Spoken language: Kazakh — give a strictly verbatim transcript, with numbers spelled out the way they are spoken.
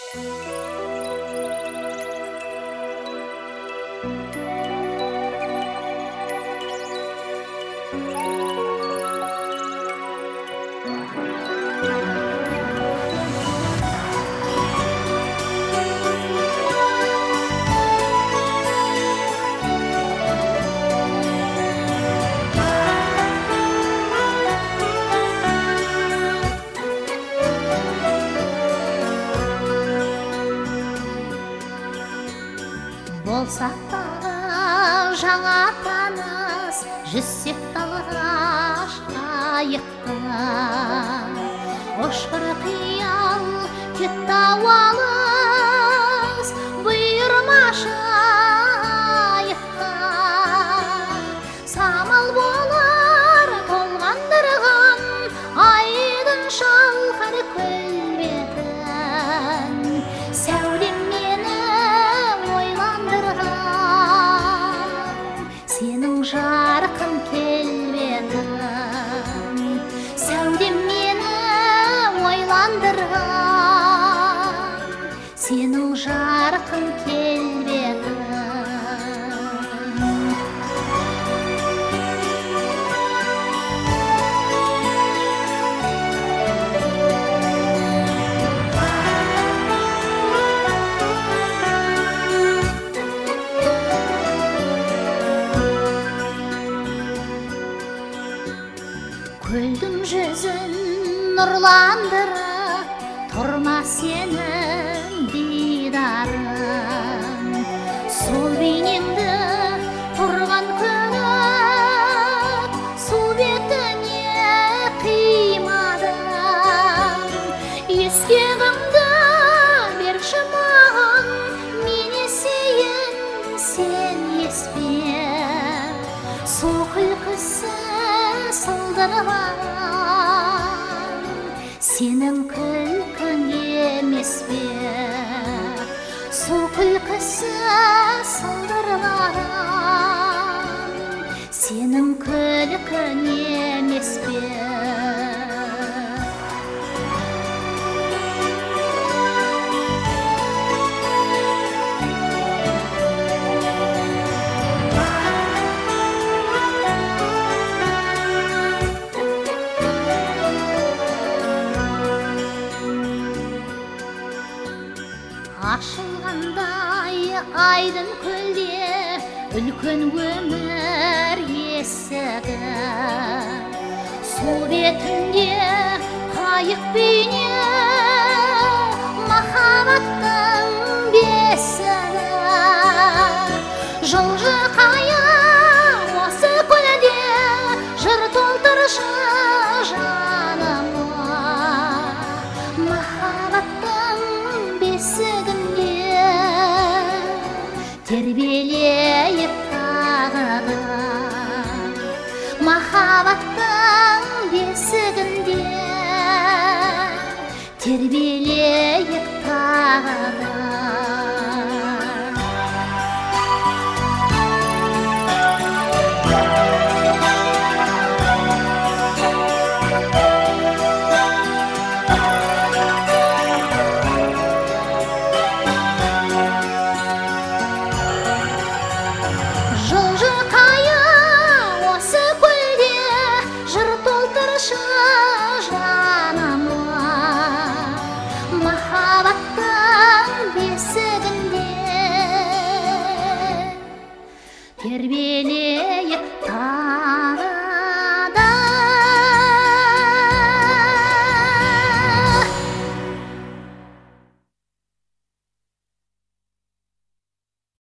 Болсақ тағы жаңа таныс, жүзсек талғаш қайықта. Ұшқыр қиял кетті ауалыз, бұйырмашы айыққа. Самал болар толғандырған, айдың шалқар көлбетін. Сәулем сенің жарқын келбетің, сәулем мені ойландырған, сенің жарқын келбетің. Көлдің жүзін нұрландырып, тұрма сенің дидарың. Сол бейнеңді тұрған көлік, су бетіне қимадым. Ескегімді берші маған, мен есейін, сен еспе. Сол күлкісі сылдырған, сенің күлкің емес пе? Сол күлкісі сылдырған, сенің күлкің емес пе? Ашылғандай айдын көлде үлкен өмір есігі. Су бетінде қайық бейне махаббаттың бесігі. Жылжы қайық осы көлде жыр толтыршы жаныма. Махаббаттың бесігінде тербелейіп тағы да. Махаббаттың бесігінде тербелейіп